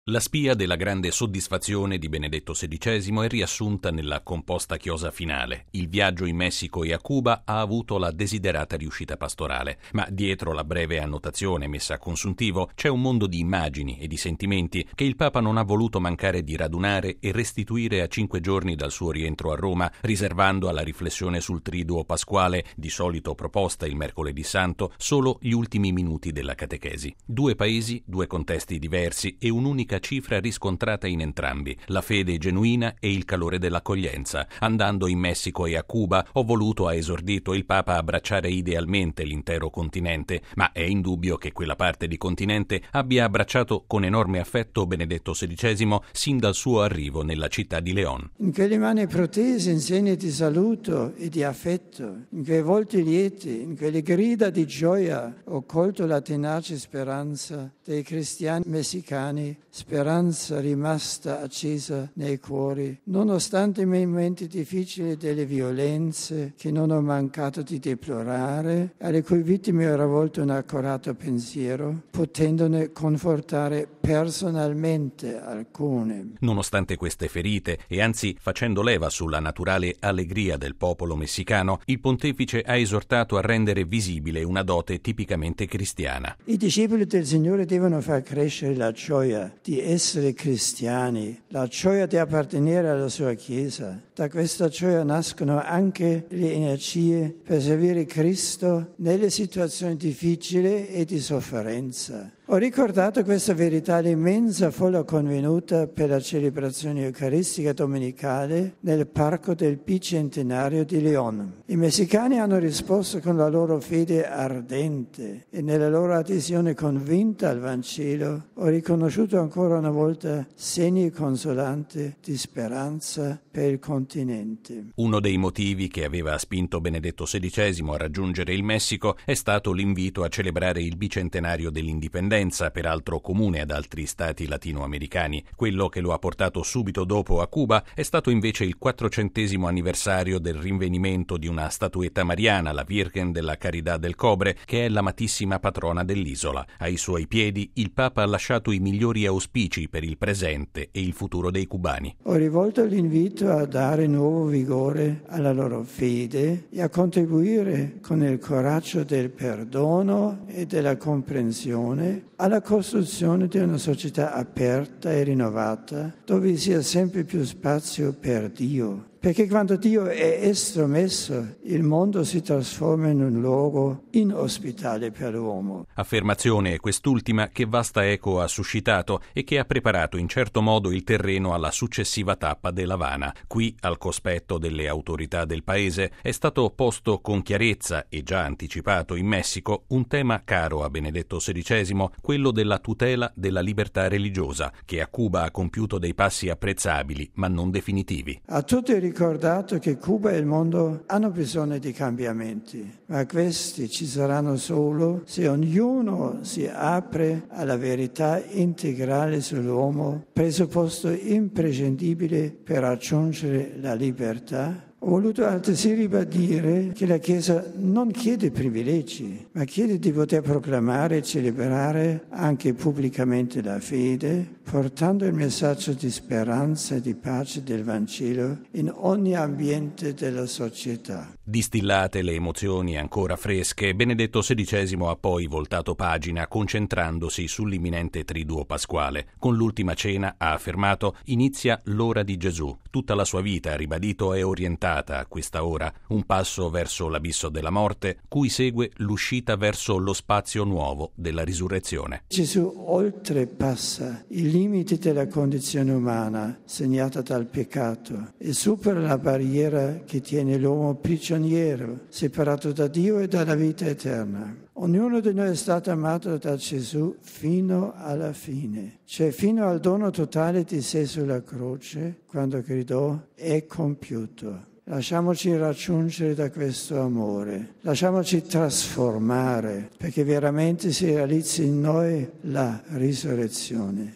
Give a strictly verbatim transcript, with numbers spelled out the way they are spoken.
La spia della grande soddisfazione di Benedetto sedicesimo è riassunta nella composta chiosa finale. Il viaggio in Messico e a Cuba ha avuto la desiderata riuscita pastorale, ma dietro la breve annotazione messa a consuntivo c'è un mondo di immagini e di sentimenti che il Papa non ha voluto mancare di radunare e restituire a cinque giorni dal suo rientro a Roma, riservando alla riflessione sul triduo pasquale, di solito proposta il mercoledì santo, solo gli ultimi minuti della catechesi. Due paesi, due contesti diversi e un'unica cifra riscontrata in entrambi: la fede genuina e il calore dell'accoglienza. Andando in Messico e a Cuba ho voluto, ha esordito il Papa, abbracciare idealmente l'intero continente, ma è indubbio che quella parte di continente abbia abbracciato con enorme affetto Benedetto sedicesimo sin dal suo arrivo nella città di León. In quelle mani protese in segno di saluto e di affetto, in quei volti lieti, in quelle grida di gioia ho colto la tenace speranza dei cristiani messicani, speranza rimasta accesa nei cuori, nonostante i momenti difficili delle violenze che non ho mancato di deplorare, alle cui vittime ho rivolto un accorato pensiero, potendone confortare personalmente alcune. Nonostante queste ferite, e anzi facendo leva sulla naturale allegria del popolo messicano, il pontefice ha esortato a rendere visibile una dote tipicamente cristiana. I discepoli del Signore devono far crescere la gioia di essere cristiani, la gioia di appartenere alla sua Chiesa. Da questa gioia nascono anche le energie per servire Cristo nelle situazioni difficili e di sofferenza. Ho ricordato questa verità all'immensa folla convenuta per la celebrazione eucaristica domenicale nel parco del bicentenario di León. I messicani hanno risposto con la loro fede ardente e nella loro adesione convinta al Vangelo ho riconosciuto ancora una volta segni consolanti di speranza per il continente. Uno dei motivi che aveva spinto Benedetto sedicesimo a raggiungere il Messico è stato l'invito a celebrare il bicentenario dell'indipendenza, peraltro comune ad altri stati latinoamericani. Quello che lo ha portato subito dopo a Cuba è stato invece il quattrocentesimo anniversario del rinvenimento di una statuetta mariana, la Virgen della Caridad del Cobre, che è l'amatissima patrona dell'isola. Ai suoi piedi il Papa ha lasciato i migliori auspici per il presente e il futuro dei cubani. Ho rivolto l'invito a dare nuovo vigore alla loro fede e a contribuire con il coraggio del perdono e della comprensione alla costruzione di una società aperta e rinnovata dove sia sempre più spazio per Dio. Perché quando Dio è estromesso, il mondo si trasforma in un luogo inospitale per l'uomo. Affermazione quest'ultima che vasta eco ha suscitato e che ha preparato in certo modo il terreno alla successiva tappa dell'Havana. Qui, al cospetto delle autorità del paese, è stato posto con chiarezza e già anticipato in Messico un tema caro a Benedetto sedicesimo, quello della tutela della libertà religiosa, che a Cuba ha compiuto dei passi apprezzabili ma non definitivi. A tutti ricordato che Cuba e il mondo hanno bisogno di cambiamenti, ma questi ci saranno solo se ognuno si apre alla verità integrale sull'uomo, presupposto imprescindibile per raggiungere la libertà. Ho voluto altresì ribadire che la Chiesa non chiede privilegi, ma chiede di poter proclamare e celebrare anche pubblicamente la fede, portando il messaggio di speranza e di pace del Vangelo in ogni ambiente della società. Distillate le emozioni ancora fresche, Benedetto sedicesimo ha poi voltato pagina concentrandosi sull'imminente triduo pasquale. Con l'ultima cena, ha affermato, inizia l'ora di Gesù. Tutta la sua vita, ha ribadito, è orientata a questa ora, un passo verso l'abisso della morte, cui segue l'uscita verso lo spazio nuovo della risurrezione. Gesù oltrepassa i limiti della condizione umana segnata dal peccato e supera la barriera che tiene l'uomo prigioniero, separato da Dio e dalla vita eterna. Ognuno di noi è stato amato da Gesù fino alla fine, cioè fino al dono totale di sé sulla croce, quando gridò è compiuto. Lasciamoci raggiungere da questo amore, lasciamoci trasformare perché veramente si realizzi in noi la risurrezione.